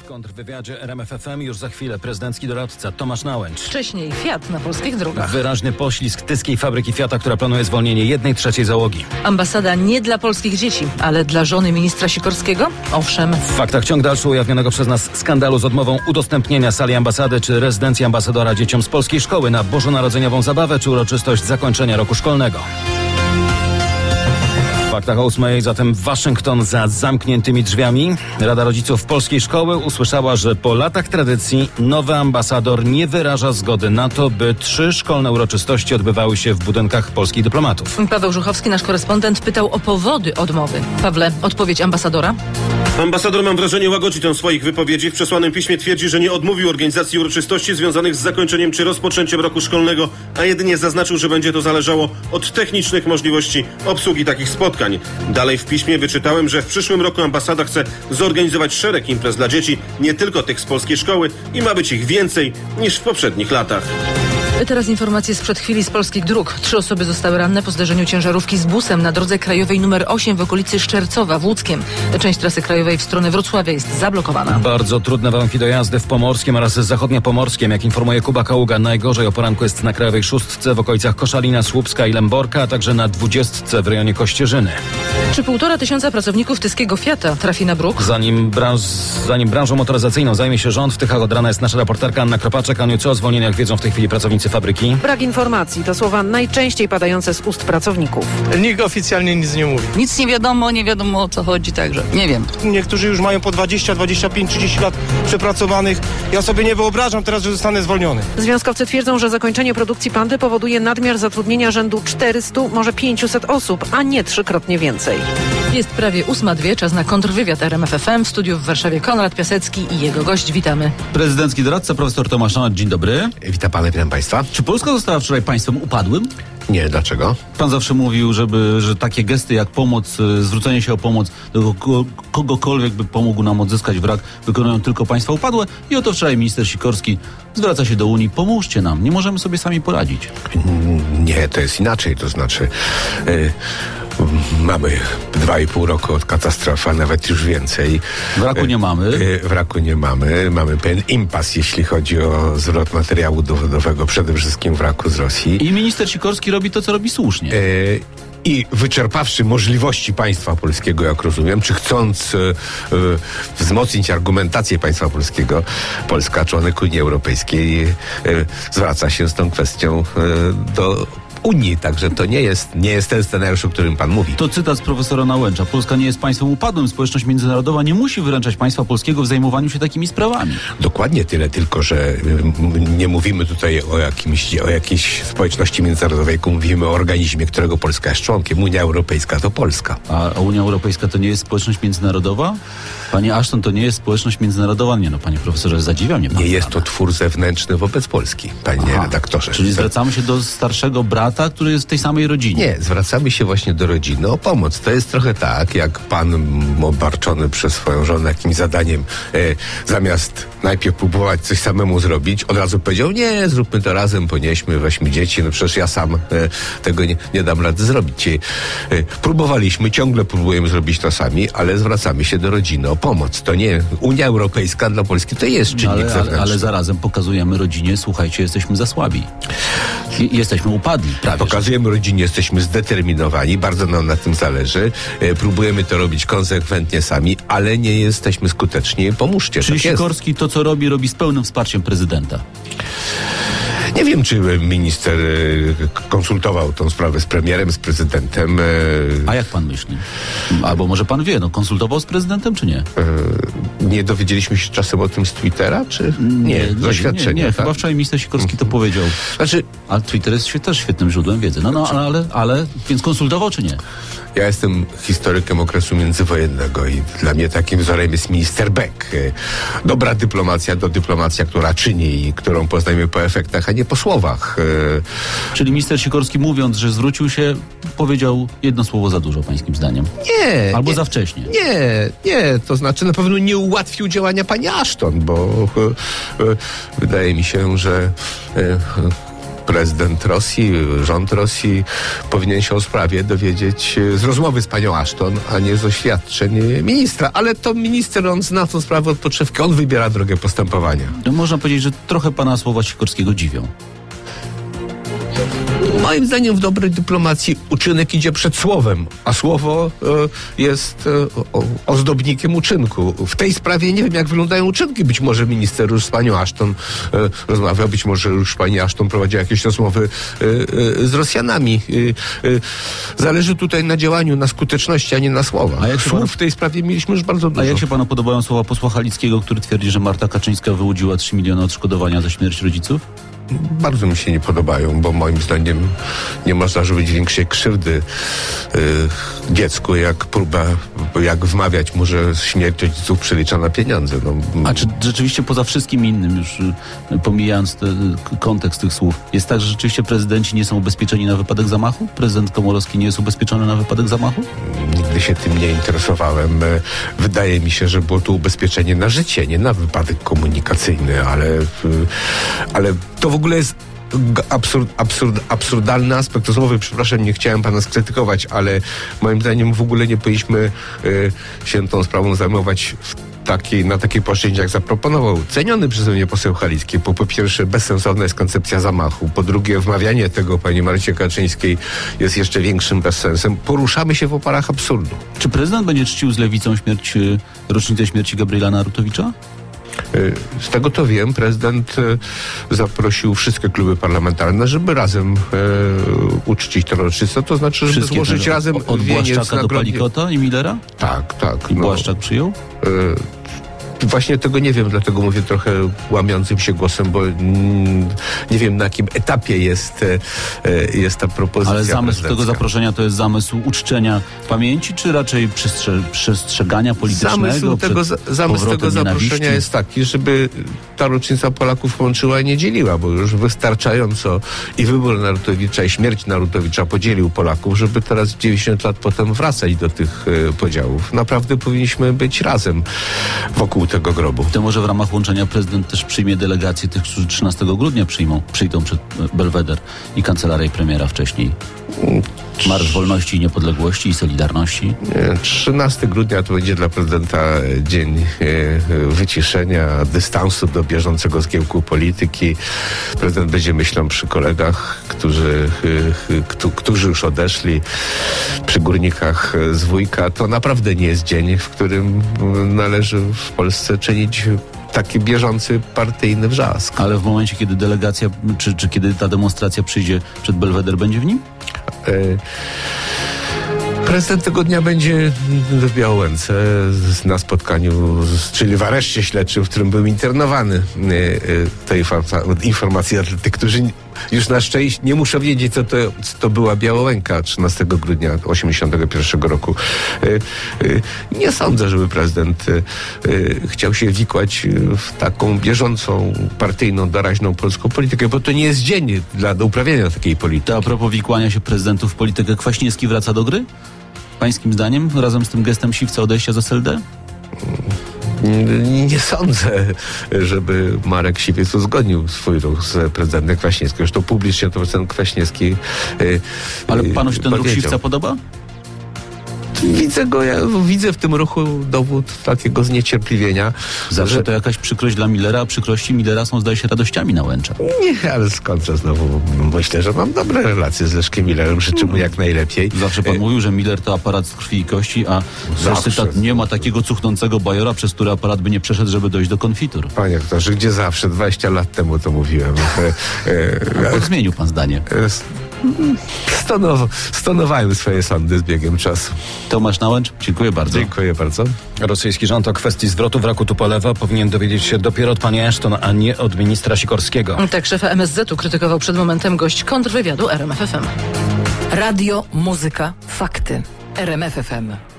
kontrwywiadzie RMF FM już za chwilę prezydencki doradca Tomasz Nałęcz. Wcześniej Fiat na polskich drogach. Wyraźny poślizg tyskiej fabryki Fiata, która planuje zwolnienie 1/3 załogi. Ambasada nie dla polskich dzieci, ale dla żony ministra Sikorskiego? Owszem. W faktach ciąg dalszy ujawnionego przez nas skandalu z odmową udostępnienia sali ambasady czy rezydencji ambasadora dzieciom z polskiej szkoły na bożonarodzeniową zabawę czy uroczystość zakończenia roku szkolnego. W faktach o 8:00 zatem Waszyngton za zamkniętymi drzwiami. Rada Rodziców Polskiej Szkoły usłyszała, że po latach tradycji nowy ambasador nie wyraża zgody na to, by 3 szkolne uroczystości odbywały się w budynkach polskich dyplomatów. Paweł Żuchowski, nasz korespondent, pytał o powody odmowy. Pawle, odpowiedź ambasadora? Ambasador, mam wrażenie, łagodzi tę swoich wypowiedzi. W przesłanym piśmie twierdzi, że nie odmówił organizacji uroczystości związanych z zakończeniem czy rozpoczęciem roku szkolnego, a jedynie zaznaczył, że będzie to zależało od technicznych możliwości obsługi takich spotkań. Dalej w piśmie wyczytałem, że w przyszłym roku ambasada chce zorganizować szereg imprez dla dzieci, nie tylko tych z polskiej szkoły, i ma być ich więcej niż w poprzednich latach. Teraz informacje sprzed chwili z polskich dróg. 3 osoby zostały ranne po zderzeniu ciężarówki z busem na drodze krajowej nr 8 w okolicy Szczercowa w Łódzkiem. Część trasy krajowej w stronę Wrocławia jest zablokowana. Bardzo trudne warunki do jazdy w Pomorskiem oraz Zachodniopomorskiem. Jak informuje Kuba Kaługa, najgorzej o poranku jest na krajowej 6 w okolicach Koszalina, Słupska i Lęborka, a także na 20 w rejonie Kościerzyny. Czy 1,5 pracowników tyskiego Fiata trafi na bruk? Zanim branżą motoryzacyjną zajmie się rząd, w Tychach od rana jest nasza reporterka Anna Kropaczek. Aniu, co o zwolnieniach wiedzą w tej chwili pracownicy fabryki? Brak informacji to słowa najczęściej padające z ust pracowników. Nikt oficjalnie nic nie mówi. Nic nie wiadomo o co chodzi, także nie wiem. Niektórzy już mają po 20, 25, 30 lat przepracowanych. Ja sobie nie wyobrażam teraz, że zostanę zwolniony. Związkowcy twierdzą, że zakończenie produkcji Pandy powoduje nadmiar zatrudnienia rzędu 400, może 500 osób, a nie 3-krotnie więcej. Jest prawie 8:02, czas na kontrwywiad RMF FM. W studiu w Warszawie Konrad Piasecki i jego gość. Witamy. Prezydencki doradca, profesor Tomasz Nałęcz. Dzień dobry. Witam pana, witam państwa. Czy Polska została wczoraj państwem upadłym? Nie, dlaczego? Pan zawsze mówił, że takie gesty jak pomoc, zwrócenie się o pomoc do kogokolwiek by pomógł nam odzyskać wrak, wykonują tylko państwa upadłe. I oto wczoraj minister Sikorski zwraca się do Unii. Pomóżcie nam, nie możemy sobie sami poradzić. Nie, to jest inaczej, to znaczy mamy 2,5 roku od katastrofy, a nawet już więcej. Wraku nie mamy. Wraku nie mamy. Mamy pewien impas, jeśli chodzi o zwrot materiału dowodowego, przede wszystkim wraku z Rosji. I minister Sikorski robi to, co robi słusznie. I wyczerpawszy możliwości państwa polskiego, jak rozumiem, czy chcąc wzmocnić argumentację państwa polskiego, Polska, członek Unii Europejskiej, zwraca się z tą kwestią do Unii, także to nie jest ten scenariusz, o którym pan mówi. To cytat z profesora Nałęcza. Polska nie jest państwem upadłym. Społeczność międzynarodowa nie musi wyręczać państwa polskiego w zajmowaniu się takimi sprawami. Dokładnie tyle, tylko że nie mówimy tutaj o jakiejś społeczności międzynarodowej, tylko mówimy o organizmie, którego Polska jest członkiem. Unia Europejska to Polska. A Unia Europejska to nie jest społeczność międzynarodowa? Panie Ashton, to nie jest społeczność międzynarodowa? Nie, panie profesorze, zadziwia mnie pan. Nie jest to twór zewnętrzny wobec Polski, panie redaktorze. Czyli zwracamy się do starszego brata, który jest w tej samej rodzinie. Nie, zwracamy się właśnie do rodziny o pomoc. To jest trochę tak, jak pan obarczony przez swoją żonę jakimś zadaniem, zamiast najpierw próbować coś samemu zrobić, od razu powiedział, nie, zróbmy to razem, ponieśmy, weźmy dzieci, no przecież ja sam tego nie dam rady zrobić. Próbowaliśmy, ciągle próbujemy zrobić to sami, ale zwracamy się do rodziny o pomoc. To nie, Unia Europejska dla Polski to jest czynnik zewnętrzny. Ale zarazem pokazujemy rodzinie, słuchajcie, jesteśmy za słabi. Jesteśmy upadli. Pokazujemy rodzinie, jesteśmy zdeterminowani, bardzo nam na tym zależy. Próbujemy to robić konsekwentnie sami, ale nie jesteśmy skuteczni. Pomóżcie. Czyli Sikorski to, co robi z pełnym wsparciem prezydenta. Nie wiem, czy minister konsultował tą sprawę z premierem, z prezydentem. A jak pan myśli? Albo może pan wie, konsultował z prezydentem, czy nie? Nie dowiedzieliśmy się czasem o tym z Twittera, czy nie? Z oświadczenia. Nie, chyba wczoraj minister Sikorski to powiedział. Znaczy, ale Twitter jest też świetnym źródłem wiedzy. Ale więc konsultował, czy nie? Ja jestem historykiem okresu międzywojennego i dla mnie takim wzorem jest minister Beck. Dobra dyplomacja to dyplomacja, która czyni i którą poznajemy po efektach, a nie po słowach. Czyli minister Sikorski, mówiąc, że zwrócił się, powiedział jedno słowo za dużo, pańskim zdaniem? Nie. Albo za wcześnie? Nie. To znaczy na pewno nie ułatwił działania pani Ashton, bo wydaje mi się, że prezydent Rosji, rząd Rosji powinien się o sprawie dowiedzieć z rozmowy z panią Ashton, a nie z oświadczeń ministra. Ale to minister, on zna tą sprawę od podszewki, on wybiera drogę postępowania. No, można powiedzieć, że trochę pana słowa Sikorskiego dziwią. Moim zdaniem w dobrej dyplomacji uczynek idzie przed słowem, a słowo jest ozdobnikiem uczynku. W tej sprawie nie wiem, jak wyglądają uczynki. Być może minister już z panią Ashton rozmawiał, być może już pani Ashton prowadziła jakieś rozmowy z Rosjanami. Zależy tutaj na działaniu, na skuteczności, a nie na słowach. Słów w tej sprawie mieliśmy już bardzo dużo. A jak się panu podobają słowa posła Halickiego, który twierdzi, że Marta Kaczyńska wyłudziła 3 miliony odszkodowania za śmierć rodziców? Bardzo mi się nie podobają, bo moim zdaniem nie można zrobić większej krzywdy dziecku, jak wmawiać mu, że śmierć rodziców przelicza na pieniądze. No. A czy rzeczywiście poza wszystkim innym, już pomijając kontekst tych słów, jest tak, że rzeczywiście prezydenci nie są ubezpieczeni na wypadek zamachu? Prezydent Komorowski nie jest ubezpieczony na wypadek zamachu? Nigdy się tym nie interesowałem. Wydaje mi się, że było to ubezpieczenie na życie, nie na wypadek komunikacyjny, ale to w ogóle jest absurdalny aspekt rozmowy. Przepraszam, nie chciałem pana skrytykować, ale moim zdaniem w ogóle nie powinniśmy się tą sprawą zajmować na takiej płaszczyźnie, jak zaproponował ceniony przeze mnie poseł Halicki. Po pierwsze, bezsensowna jest koncepcja zamachu. Po drugie, wmawianie tego pani Marcie Kaczyńskiej jest jeszcze większym bezsensem. Poruszamy się w oparach absurdu. Czy prezydent będzie czcił z lewicą rocznicę śmierci Gabriela Narutowicza? Z tego to wiem, prezydent zaprosił wszystkie kluby parlamentarne, żeby razem uczcić tę rocznicę. To znaczy, żeby złożyć razem od Błaszczaka do Palikota i Millera? Tak. I Błaszczak przyjął? Właśnie tego nie wiem, dlatego mówię trochę łamiącym się głosem, bo nie wiem, na jakim etapie jest ta propozycja. Ale zamysł tego zaproszenia to jest zamysł uczczenia pamięci, czy raczej przestrzegania politycznego? Zamysł tego zaproszenia jest taki, żeby ta rocznica Polaków łączyła i nie dzieliła, bo już wystarczająco i wybór Narutowicza, i śmierć Narutowicza podzielił Polaków, żeby teraz 90 lat potem wracać do tych podziałów. Naprawdę powinniśmy być razem wokół tego grobu. To może w ramach łączenia prezydent też przyjmie delegację tych, którzy 13 grudnia przyjdą przed Belweder i kancelarię premiera wcześniej. Marsz Wolności i Niepodległości i Solidarności. 13 grudnia to będzie dla prezydenta dzień wyciszenia, dystansu do bieżącego zgiełku polityki. Prezydent będzie myślał przy kolegach, którzy już odeszli, przy górnikach z Wujka. To naprawdę nie jest dzień, w którym należy w Polsce czynić taki bieżący partyjny wrzask. Ale w momencie, kiedy delegacja, czy kiedy ta demonstracja przyjdzie przed Belweder, będzie w nim? Prezydent tego dnia będzie w Białęce na spotkaniu, czyli w areszcie śledczym, w którym był internowany. Te informacje dla tych, którzy już na szczęście nie muszą wiedzieć, co to była Białołęka 13 grudnia 1981 roku. Nie sądzę, żeby prezydent chciał się wikłać w taką bieżącą, partyjną, doraźną polską politykę, bo to nie jest dzień do uprawiania takiej polityki. To a propos wikłania się prezydentów w politykę, Kwaśniewski wraca do gry? Pańskim zdaniem, razem z tym gestem siwca odejścia z SLD? Nie sądzę, żeby Marek Siwiec uzgodnił swój ruch z prezydentem Kwaśniewskim. Zresztą publicznie to prezydent Kwaśniewski Ale panu się ten ruch siwca podoba? Widzę w tym ruchu dowód takiego zniecierpliwienia. Zawsze to jakaś przykrość dla Millera, a przykrości Millera są, zdaje się, radościami na Łęcza. Nie, ale skąd to znowu? Myślę, że mam dobre relacje z Leszkiem Millerem, życzę mu jak najlepiej. Zawsze pan mówił, że Miller to aparat z krwi i kości, a cytat, nie ma takiego cuchnącego bajora, przez który aparat by nie przeszedł, żeby dojść do konfitur. Panie aktorze, gdzie zawsze? 20 lat temu to mówiłem. Zmienił pan zdanie. Stonowałem swoje sądy z biegiem czasu. Tomasz Nałęcz, dziękuję bardzo. Dziękuję bardzo. Rosyjski rząd o kwestii zwrotu wraku Tupolewa powinien dowiedzieć się dopiero od pani Ashton, a nie od ministra Sikorskiego. Tak szefa MSZ-u krytykował przed momentem gość kontrwywiadu RMF FM. Radio, muzyka, fakty. RMF FM.